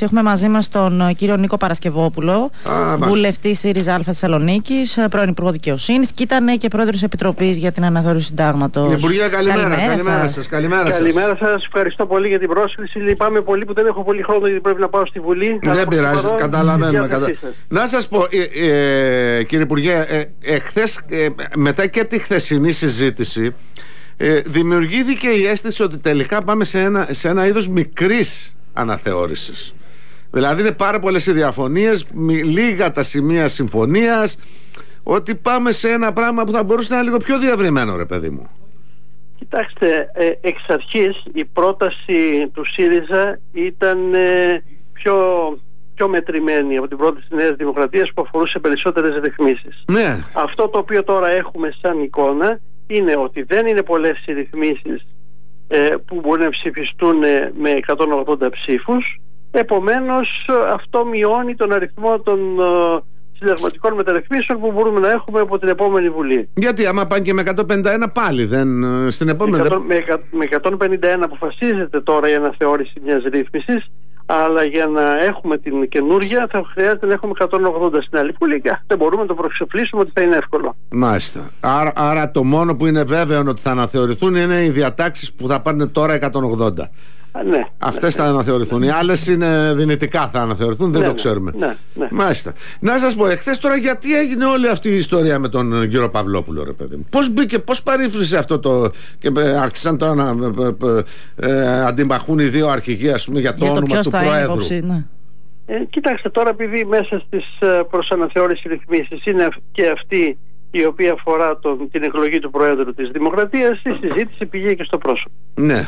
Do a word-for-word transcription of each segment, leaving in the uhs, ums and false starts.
ενημέρωση. Έχουμε μαζί μας τον κύριο Νίκο Παρασκευόπουλο, βουλευτή ΣΥΡΙΖΑ Α Θεσσαλονίκης, πρώην Υπουργό Δικαιοσύνης και ήταν και πρόεδρος Επιτροπής για την αναθεώρηση συντάγματος. Υπουργέ, καλημέρα. Καλημέρα, καλημέρα σας. Καλημέρα σας. Καλημέρα σας. Ευχαριστώ πολύ για την πρόσκληση. Λυπάμαι πολύ που δεν έχω πολύ χρόνο γιατί πρέπει να πάω στη Βουλή. Δεν πειράζει, καταλαβαίνουμε. Κατα... Να σας πω, ε, ε, κύριε Υπουργέ, ε, εχθές, ε, μετά και τη χθεσινή συζήτηση, ε, δημιουργήθηκε η αίσθηση ότι τελικά πάμε σε ένα, σε ένα είδος μικρής αναθεώρησης. Δηλαδή είναι πάρα πολλές οι διαφωνίες, λίγα τα σημεία συμφωνίας, ότι πάμε σε ένα πράγμα που θα μπορούσε να είναι λίγο πιο διευρυμένο, ρε παιδί μου. Κοιτάξτε, ε, εξ αρχής η πρόταση του ΣΥΡΙΖΑ ήταν ε, πιο, πιο μετρημένη από την πρόταση της Νέας Δημοκρατίας που αφορούσε περισσότερες ρυθμίσεις. Ναι. Αυτό το οποίο τώρα έχουμε σαν εικόνα είναι ότι δεν είναι πολλές οι ρυθμίσεις ε, που μπορεί να ψηφιστούν με εκατόν ογδόντα ψήφους. Επομένως αυτό μειώνει τον αριθμό των ε, συνταγματικών μεταρρυθμίσεων που μπορούμε να έχουμε από την επόμενη Βουλή. Γιατί άμα πάνε και με εκατόν πενήντα ένα πάλι δεν, στην επόμενη... Με εκατόν πενήντα ένα αποφασίζεται τώρα η αναθεώρηση μιας ρύθμισης, αλλά για να έχουμε την καινούργια θα χρειάζεται να έχουμε εκατόν ογδόντα στην άλλη Βουλή και δεν μπορούμε να το προεξοφλήσουμε ότι θα είναι εύκολο. Μάλιστα. Άρα, άρα το μόνο που είναι βέβαιο ότι θα αναθεωρηθούν είναι οι διατάξεις που θα πάνε τώρα εκατόν ογδόντα. Ναι, αυτές ναι, θα αναθεωρηθούν. ναι. Οι άλλες είναι δυνητικά θα αναθεωρηθούν, δεν ναι, το ξέρουμε. Ναι, ναι. Μάλιστα. Να σας πω, εχθές τώρα γιατί έγινε όλη αυτή η ιστορία με τον κύριο Παυλόπουλο, ρε παιδί μου? Πώς μπήκε, πώς παρήφρησε αυτό το. Και άρχισαν τώρα να ε, ε, αντιμαχούν οι δύο αρχηγοί, ας πούμε, για το για όνομα το του Προέδρου. Υποψή, ναι. ε, κοιτάξτε, τώρα επειδή μέσα στις προς αναθεώρηση ρυθμίσεις είναι και αυτή η οποία αφορά τον, την εκλογή του Προέδρου της Δημοκρατίας, η συζήτηση πήγε και στο πρόσωπο. Ναι.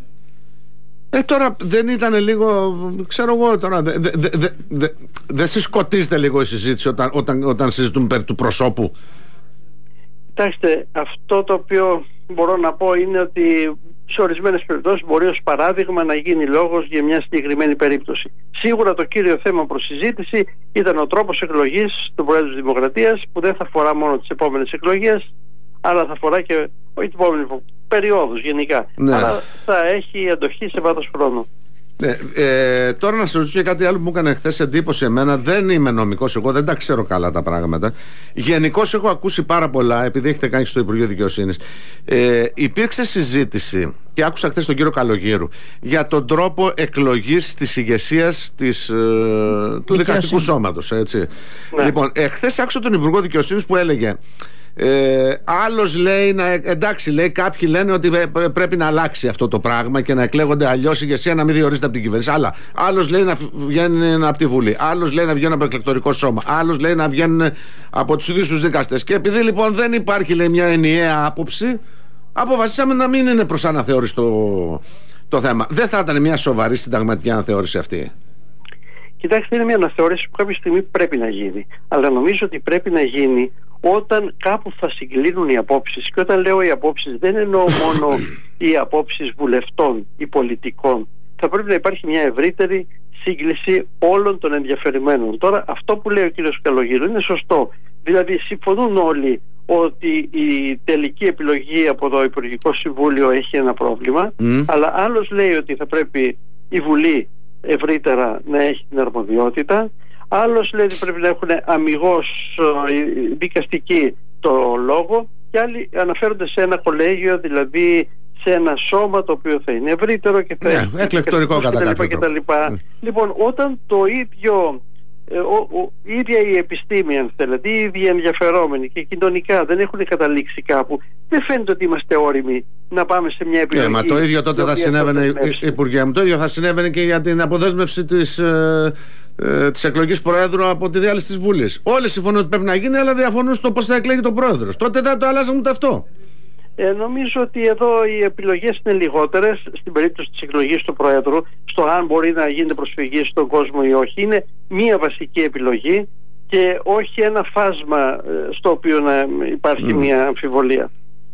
Ε, τώρα δεν ήταν λίγο, ξέρω εγώ τώρα, δεν δε, δε, δε, δε, δε συσκοτίζεται λίγο η συζήτηση όταν, όταν, όταν συζητούμε περί του προσώπου? Κοιτάξτε, αυτό το οποίο μπορώ να πω είναι ότι σε ορισμένες περιπτώσεις μπορεί ως παράδειγμα να γίνει λόγος για μια συγκεκριμένη περίπτωση. Σίγουρα το κύριο θέμα προς συζήτηση ήταν ο τρόπος εκλογής του Προέδρου της Δημοκρατίας, που δεν θα αφορά μόνο τις επόμενες εκλογές, αλλά θα αφορά και όχι την επόμενη περιόδους γενικά. Ναι. Αλλά θα έχει αντοχή σε βάθος χρόνου. Ναι, ε, τώρα να σας ρωτήσω και κάτι άλλο που μου έκανε χθες εντύπωση εμένα. Δεν είμαι νομικός, εγώ δεν τα ξέρω καλά τα πράγματα. Γενικώς έχω ακούσει πάρα πολλά, επειδή έχετε κάνει στο Υπουργείο Δικαιοσύνης. Ε, υπήρξε συζήτηση και άκουσα χθες τον κύριο Καλογύρου για τον τρόπο εκλογής της ηγεσίας της, ε, του δικαστικού σώματος. Έτσι. Ναι. Λοιπόν, ε, χθες άκουσα τον Υπουργό Δικαιοσύνης που έλεγε. Ε, άλλος λέει, να, εντάξει, λέει, κάποιοι λένε ότι πρέπει να αλλάξει αυτό το πράγμα και να εκλέγονται αλλιώς η ηγεσία, να μην διορίζεται από την κυβέρνηση. Αλλά άλλος λέει να βγαίνουν από τη Βουλή, άλλος λέει να βγαίνουν από το εκλεκτορικό σώμα, άλλος λέει να βγαίνουν από τους ίδιους τους δικαστές. Και επειδή λοιπόν δεν υπάρχει, λέει, μια ενιαία άποψη, αποφασίσαμε να μην είναι προς αναθεώρηση το, το θέμα. Δεν θα ήταν μια σοβαρή συνταγματική αναθεώρηση αυτή? Κοιτάξτε, είναι μια αναθεώρηση που κάποια στιγμή πρέπει να γίνει. Αλλά νομίζω ότι πρέπει να γίνει όταν κάπου θα συγκλίνουν οι απόψεις. Και όταν λέω οι απόψεις, δεν εννοώ μόνο οι απόψεις βουλευτών ή πολιτικών. Θα πρέπει να υπάρχει μια ευρύτερη σύγκληση όλων των ενδιαφερημένων. Τώρα, αυτό που λέει ο κ. Καλογύρου είναι σωστό. Δηλαδή, συμφωνούν όλοι ότι η τελική επιλογή από το Υπουργικό Συμβούλιο έχει ένα πρόβλημα, mm. αλλά άλλος λέει ότι θα πρέπει η Βουλή ευρύτερα να έχει την αρμοδιότητα. Άλλος λέει ότι πρέπει να έχουν αμιγώς δικαστικοί το λόγο, και άλλοι αναφέρονται σε ένα κολέγιο, δηλαδή σε ένα σώμα το οποίο θα είναι ευρύτερο και θα yeah, εκλεκτορικό κατά κάποιο τρόπο. Mm. Λοιπόν, όταν το ίδιο ε, ο, ο, η ίδια η επιστήμη, αν θέλετε, οι ίδιοι ενδιαφερόμενοι και κοινωνικά δεν έχουν καταλήξει κάπου, δεν φαίνεται ότι είμαστε όριμοι να πάμε σε μια επιλογή. Yeah, μα το ίδιο τότε θα συνέβαινε, Υπουργέ μου, το ίδιο θα συνέβαινε και για την αποδέσμευση της ε, ε, της εκλογής Προέδρου από τη διάλυση της Βουλής. Όλοι συμφωνούν ότι πρέπει να γίνει, αλλά διαφωνούν στο πώς θα εκλέγει τον Πρόεδρος. Τότε δεν το αλλάζαμε ούτε αυτό. Ε, νομίζω ότι εδώ οι επιλογές είναι λιγότερες στην περίπτωση της εκλογής του Προέδρου, στο αν μπορεί να γίνεται προσφυγή στον κόσμο ή όχι. Είναι μία βασική επιλογή και όχι ένα φάσμα στο οποίο να υπάρχει mm. μία αμφιβολία.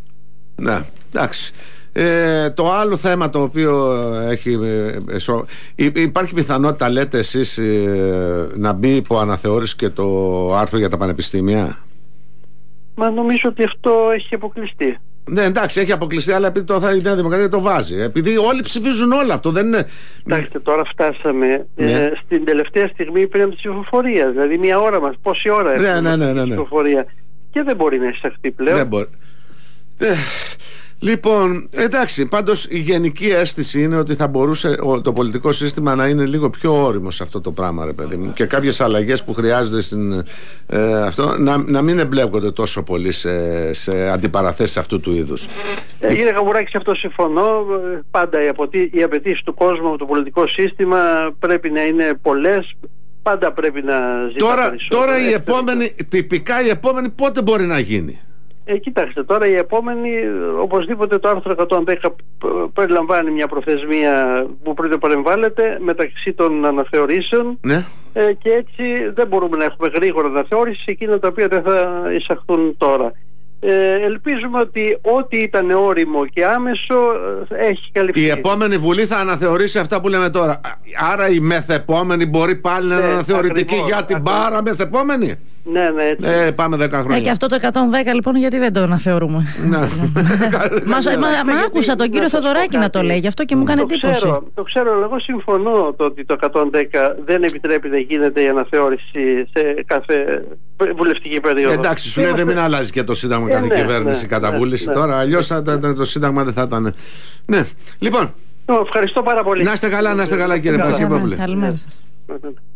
Ναι, εντάξει. Ε, το άλλο θέμα το οποίο έχει ε, σο... υπάρχει πιθανότητα, λέτε εσείς, ε, να μπει υπό αναθεώρηση και το άρθρο για τα πανεπιστήμια? Μα νομίζω ότι αυτό έχει αποκλειστεί. Ναι, εντάξει, έχει αποκλειστεί, αλλά επειδή το, θα, η Νέα Δημοκρατία το βάζει. Επειδή όλοι ψηφίζουν όλα, αυτό δεν είναι. Κοιτάξτε, τώρα φτάσαμε ναι. ε, στην τελευταία στιγμή πριν από τη ψηφοφορία. Δηλαδή, μία ώρα μας, πόση ώρα ναι, έχουμε ναι, ναι, ναι, ναι. ψηφοφορία. Και δεν μπορεί να εισαχθεί πλέον. Δεν μπορεί. Ε, λοιπόν, εντάξει, πάντως η γενική αίσθηση είναι ότι θα μπορούσε το πολιτικό σύστημα να είναι λίγο πιο όριμο σε αυτό το πράγμα, ρε παιδί μου, και κάποιες αλλαγές που χρειάζονται στην, ε, αυτό, να, να μην εμπλέκονται τόσο πολύ σε, σε αντιπαραθέσεις αυτού του είδους. Ε, κύριε Καμπουράκη, σε αυτό συμφωνώ. Πάντα οι, αποτι... οι απαιτήσεις του κόσμου από το πολιτικό σύστημα πρέπει να είναι πολλές. Πάντα πρέπει να ζητά τώρα, περισσότερο. Τώρα η επόμενη, τυπικά η επόμενη πότε μπορεί να γίνει? Ε, κοιτάξτε, τώρα η επόμενη, οπωσδήποτε το άρθρο εκατόν δέκα περιλαμβάνει μια προθεσμία που πρέπει να παρεμβάλλεται μεταξύ των αναθεωρήσεων, ναι. ε, και έτσι δεν μπορούμε να έχουμε γρήγορα αναθεώρηση εκείνα τα οποία δεν θα εισαχθούν τώρα. Ε, ελπίζουμε ότι ό,τι ήταν όριμο και άμεσο έχει καλυφθεί. Η επόμενη Βουλή θα αναθεωρήσει αυτά που λέμε τώρα. Άρα η μεθεπόμενη μπορεί πάλι να είναι ναι, αναθεωρητική ακριβώς, για την ακριβώς. Πάρα μεθεπόμενη. Ναι, ναι, έτσι. Ε, πάμε δέκα χρόνια. Ε, και αυτό το εκατόν δέκα λοιπόν γιατί δεν το αναθεωρούμε? Μα άκουσα τον κύριο Θοδωράκη να το λέει, γι' αυτό και μου έκανε εντύπωση. Το ξέρω, εγώ συμφωνώ το ότι το εκατόν δέκα δεν επιτρέπει να γίνεται η αναθεώρηση σε κάθε βουλευτική περίοδο. Εντάξει, σου λέει δεν μην αλλάζει και το Σύνταγμα κάθε κυβέρνηση κατά βούληση τώρα, αλλιώς το Σύνταγμα δεν θα ήταν. Ναι, λοιπόν. Ευχαριστώ πάρα πολύ. Να είστε καλά, να είστε καλά κύριε Πασχεπόπουλε. Καλημέρα σας.